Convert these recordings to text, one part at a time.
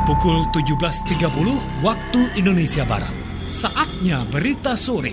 Pukul 17.30 waktu Indonesia Barat. Saatnya berita sore.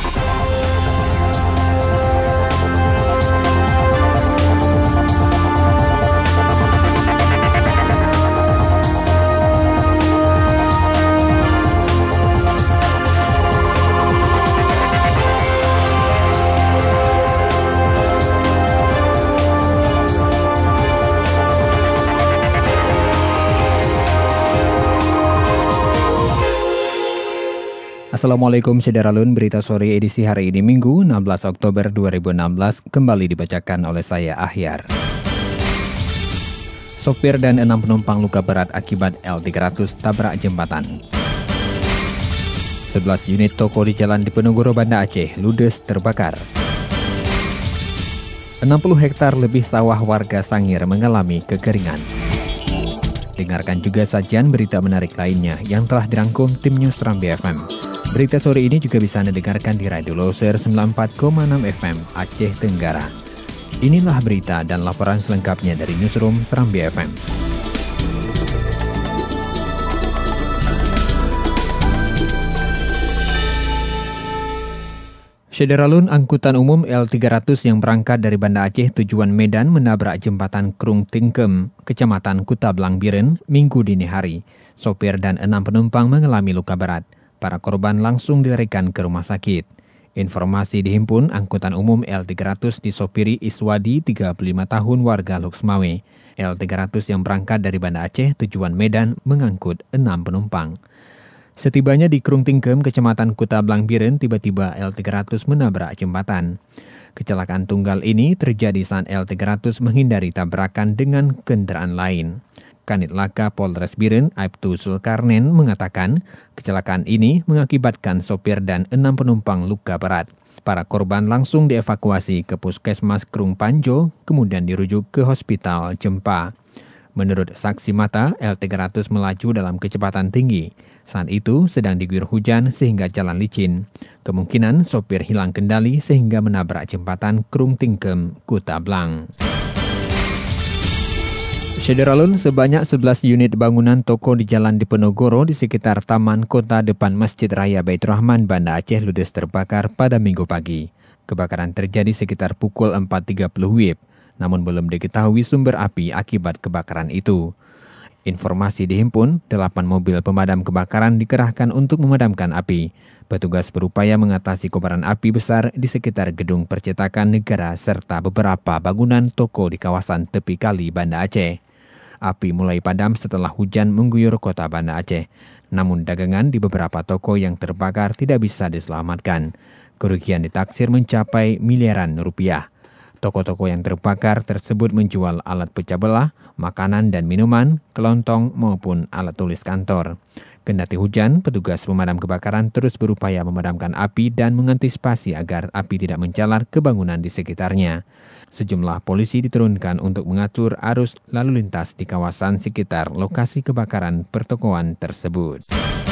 Assalamualaikum Sederalun, berita sore edisi hari ini Minggu 16 Oktober 2016 kembali dibacakan oleh saya Ahyar. Sopir dan 6 penumpang luka berat akibat L300 tabrak jembatan. 11 unit toko di Jalan Diponegoro, Banda Aceh ludes terbakar. 60 hektar lebih sawah warga Sangir mengalami kekeringan. Dengarkan juga sajian berita menarik lainnya yang telah dirangkum tim News Serambi FM. Berita sore ini juga bisa Anda dengarkan di Radio Loser 94,6 FM Aceh Tenggara. Inilah berita dan laporan selengkapnya dari Newsroom Serambi FM. Sederalun, angkutan umum L300 yang berangkat dari Banda Aceh tujuan Medan menabrak jembatan Krung Tingkem, Kecamatan Kuta Blangbiren, Minggu dini hari. Sopir dan 6 penumpang mengalami luka berat. Para korban langsung dilarikan ke rumah sakit. Informasi dihimpun, angkutan umum L300 disopiri Iswadi, 35 tahun warga Luxmawe. L300 yang berangkat dari Banda Aceh tujuan Medan mengangkut 6 penumpang. Setibanya di Krung Tingkem, Kecamatan Kuta Blangbiren, tiba-tiba L300 menabrak jembatan. Kecelakaan tunggal ini terjadi saat L300 menghindari tabrakan dengan kendaraan lain. Kanit Laka Polres Biren, Aibtu Zulkarnen mengatakan kecelakaan ini mengakibatkan sopir dan 6 penumpang luka berat. Para korban langsung dievakuasi ke Puskesmas Krung Panjo, kemudian dirujuk ke Hospital Jempa. Menurut saksi mata, L300 melaju dalam kecepatan tinggi. Saat itu sedang diguyur hujan sehingga jalan licin. Kemungkinan sopir hilang kendali sehingga menabrak jembatan Krung Tingkem, Kuta Blang. Sederalun, sebanyak 11 unit bangunan toko di Jalan Diponegoro di sekitar Taman Kota depan Masjid Raya Baitur Rahman, Banda Aceh ludes terbakar pada Minggu pagi. Kebakaran terjadi sekitar pukul 4.30 WIB, namun belum diketahui sumber api akibat kebakaran itu. Informasi dihimpun, 8 mobil pemadam kebakaran dikerahkan untuk memadamkan api. Petugas berupaya mengatasi kobaran api besar di sekitar gedung percetakan negara serta beberapa bangunan toko di kawasan tepi kali Banda Aceh. Api mulai padam setelah hujan mengguyur kota Banda Aceh. Namun dagangan di beberapa toko yang terbakar tidak bisa diselamatkan. Kerugian ditaksir mencapai miliaran rupiah. Toko-toko yang terbakar tersebut menjual alat pecah belah, makanan dan minuman, kelontong maupun alat tulis kantor. Kendati hujan, petugas pemadam kebakaran terus berupaya memadamkan api dan mengantisipasi agar api tidak menjalar ke bangunan di sekitarnya. Sejumlah polisi diturunkan untuk mengatur arus lalu lintas di kawasan sekitar lokasi kebakaran pertokoan tersebut.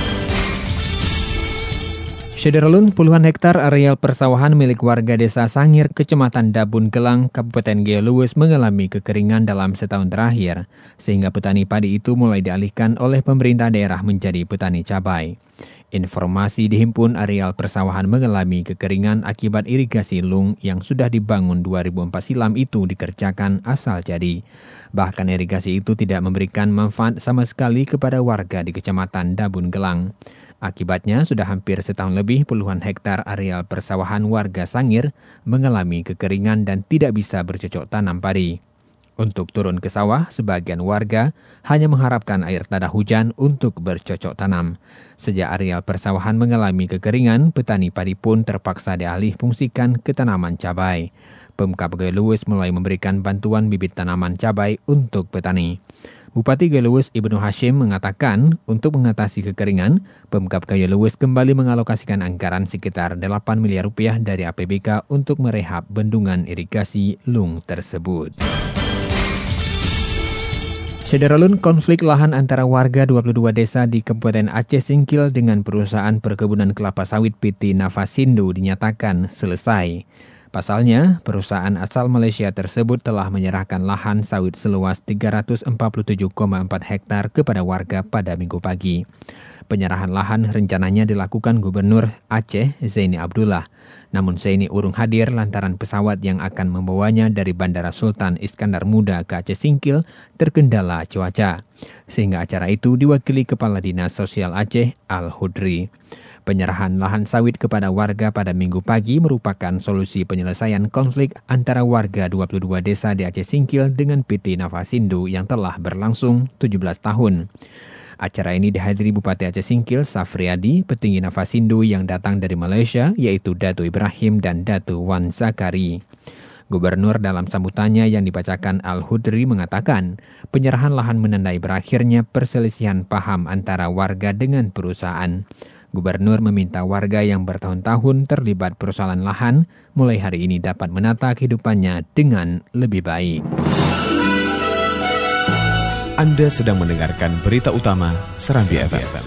Sederalun, puluhan hektar areal persawahan milik warga desa Sangir, Kecamatan Dabun Gelang, Kabupaten Geoluwes mengalami kekeringan dalam setahun terakhir, sehingga petani padi itu mulai dialihkan oleh pemerintah daerah menjadi petani cabai. Informasi dihimpun, areal persawahan mengalami kekeringan akibat irigasi lung yang sudah dibangun 2004 silam itu dikerjakan asal jadi. Bahkan irigasi itu tidak memberikan manfaat sama sekali kepada warga di Kecamatan Dabun Gelang. Akibatnya, sudah hampir setahun lebih puluhan hektar areal persawahan warga Sangir mengalami kekeringan dan tidak bisa bercocok tanam padi. Untuk turun ke sawah, sebagian warga hanya mengharapkan air tada hujan untuk bercocok tanam. Sejak areal persawahan mengalami kekeringan, petani padi pun terpaksa dialih fungsikan ke tanaman cabai. Pemkab Geoluwes mulai memberikan bantuan bibit tanaman cabai untuk petani. Bupati Geoluwes Ibnu Hashim mengatakan untuk mengatasi kekeringan, Pemkab Geoluwes kembali mengalokasikan anggaran sekitar 8 miliar rupiah dari APBK untuk merehab bendungan irigasi lung tersebut. Sederalun, konflik lahan antara warga 22 desa di Kabupaten Aceh Singkil dengan perusahaan perkebunan kelapa sawit PT Nafasindo dinyatakan selesai. Pasalnya, perusahaan asal Malaysia tersebut telah menyerahkan lahan sawit seluas 347,4 hektar kepada warga pada Minggu pagi. Penyerahan lahan rencananya dilakukan Gubernur Aceh Zaini Abdullah. Namun Zaini urung hadir lantaran pesawat yang akan membawanya dari Bandara Sultan Iskandar Muda ke Aceh Singkil terkendala cuaca. Sehingga acara itu diwakili Kepala Dinas Sosial Aceh Al-Hudri. Penyerahan lahan sawit kepada warga pada Minggu pagi merupakan solusi penyelesaian konflik antara warga 22 desa di Aceh Singkil dengan PT Nafasindo yang telah berlangsung 17 tahun. Acara ini dihadiri Bupati Aceh Singkil Safriadi, petinggi Nafasindo yang datang dari Malaysia, yaitu Datu Ibrahim dan Datu Wan Zakari. Gubernur dalam sambutannya yang dibacakan Al-Hudri mengatakan, penyerahan lahan menandai berakhirnya perselisihan paham antara warga dengan perusahaan. Gubernur meminta warga yang bertahun-tahun terlibat persoalan lahan, mulai hari ini dapat menata kehidupannya dengan lebih baik. Anda sedang mendengarkan berita utama Serambi FM.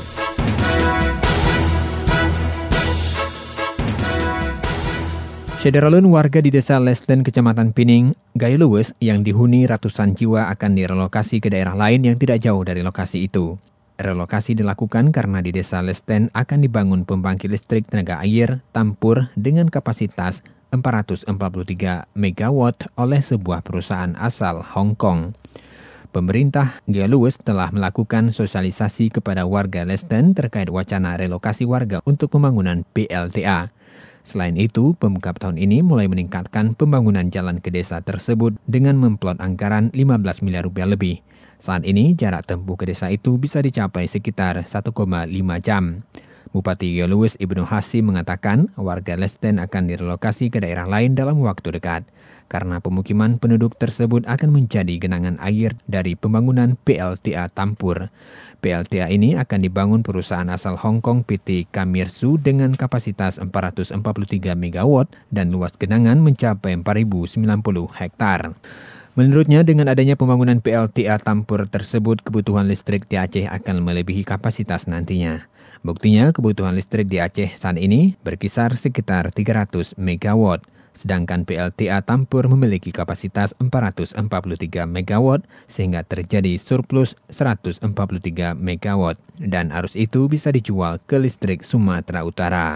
Sederalun warga di Desa Lesden, Kecamatan Pining, Gayo Luwes yang dihuni ratusan jiwa akan direlokasi ke daerah lain yang tidak jauh dari lokasi itu. Relokasi dilakukan karena di Desa Lesden akan dibangun pembangkit listrik tenaga air Tampur dengan kapasitas 443 MW oleh sebuah perusahaan asal Hong Kong. Pemerintah Gayo Luwes telah melakukan sosialisasi kepada warga Lesden terkait wacana relokasi warga untuk pembangunan PLTA. Selain itu, Pemkab tahun ini mulai meningkatkan pembangunan jalan ke desa tersebut dengan memplot anggaran 15 miliar rupiah lebih. Saat ini, jarak tempuh ke desa itu bisa dicapai sekitar 1,5 jam. Bupati Gayo Luwes Ibnu Hasim mengatakan warga Lesden akan direlokasi ke daerah lain dalam waktu dekat, karena pemukiman penduduk tersebut akan menjadi genangan air dari pembangunan PLTA Tampur. PLTA ini akan dibangun perusahaan asal Hong Kong PT Kamirsu dengan kapasitas 443 MW dan luas genangan mencapai 4.090 hektar. Menurutnya, dengan adanya pembangunan PLTA Tampur tersebut, kebutuhan listrik di Aceh akan melebihi kapasitas nantinya. Buktinya, kebutuhan listrik di Aceh saat ini berkisar sekitar 300 MW, sedangkan PLTA Tampur memiliki kapasitas 443 MW, sehingga terjadi surplus 143 MW, dan arus itu bisa dijual ke listrik Sumatera Utara.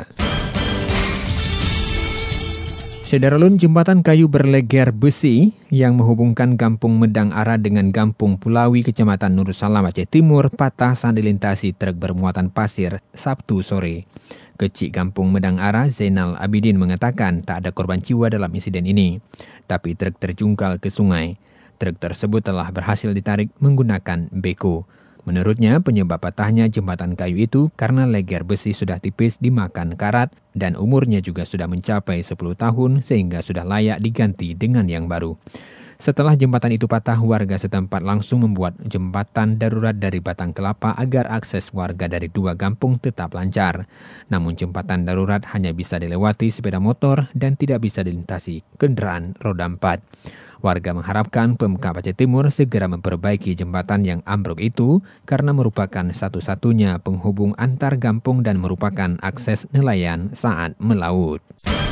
Sederalun, jembatan kayu berleger besi yang menghubungkan Kampung Medang Ara dengan Kampung Pulawi, Kecamatan Nursalam, Aceh Timur, patah saat dilintasi truk bermuatan pasir Sabtu sore. Kecik Kampung Medang Ara, Zainal Abidin mengatakan tak ada korban jiwa dalam insiden ini, tapi truk terjungkal ke sungai. Truk tersebut telah berhasil ditarik menggunakan beko. Menurutnya, penyebab patahnya jembatan kayu itu karena leger besi sudah tipis dimakan karat dan umurnya juga sudah mencapai 10 tahun sehingga sudah layak diganti dengan yang baru. Setelah jembatan itu patah, warga setempat langsung membuat jembatan darurat dari batang kelapa agar akses warga dari dua kampung tetap lancar. Namun jembatan darurat hanya bisa dilewati sepeda motor dan tidak bisa dilintasi kendaraan roda 4. Warga mengharapkan Pemkab Aceh Timur segera memperbaiki jembatan yang ambruk itu karena merupakan satu-satunya penghubung antar kampung dan merupakan akses nelayan saat melaut.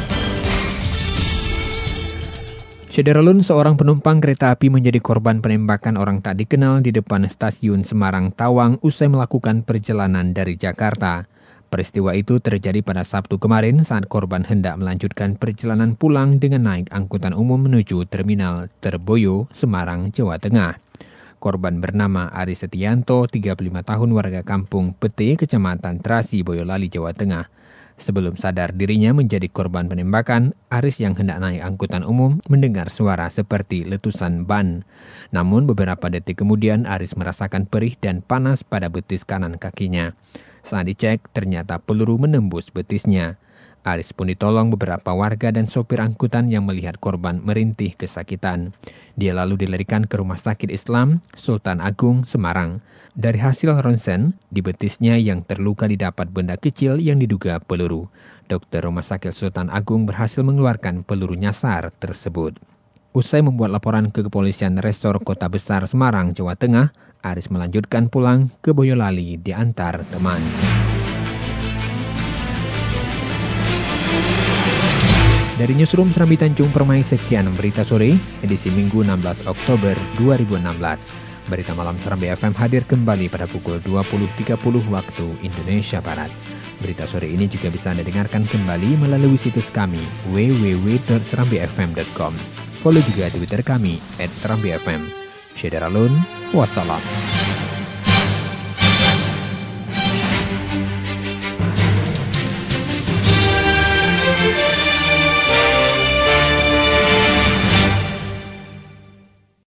Sederalun, seorang penumpang kereta api menjadi korban penembakan orang tak dikenal di depan stasiun Semarang Tawang usai melakukan perjalanan dari Jakarta. Peristiwa itu terjadi pada Sabtu kemarin saat korban hendak melanjutkan perjalanan pulang dengan naik angkutan umum menuju Terminal Terboyo, Semarang, Jawa Tengah. Korban bernama Aris Setianto, 35 tahun, warga kampung Pete, Kecamatan Terasi, Boyolali, Jawa Tengah. Sebelum sadar dirinya menjadi korban penembakan, Aris yang hendak naik angkutan umum mendengar suara seperti letusan ban. Namun beberapa detik kemudian Aris merasakan perih dan panas pada betis kanan kakinya. Saat dicek, ternyata peluru menembus betisnya. Aris pun ditolong beberapa warga dan sopir angkutan yang melihat korban merintih kesakitan. Dia lalu dilarikan ke Rumah Sakit Islam Sultan Agung, Semarang. Dari hasil ronsen, di betisnya yang terluka didapat benda kecil yang diduga peluru. Dokter Rumah Sakit Sultan Agung berhasil mengeluarkan peluru nyasar tersebut. Usai membuat laporan ke Kepolisian Resor Kota Besar Semarang, Jawa Tengah, Aris melanjutkan pulang ke Boyolali diantar teman. Dari Newsroom Serambi Tanjung Permai, sekian Berita Sore, edisi Minggu 16 Oktober 2016. Berita Malam Serambi FM hadir kembali pada pukul 20.30 waktu Indonesia Barat. Berita sore ini juga bisa Anda dengarkan kembali melalui situs kami www.serambifm.com. Follow juga Twitter kami @serambifm. Syederalun, wassalam.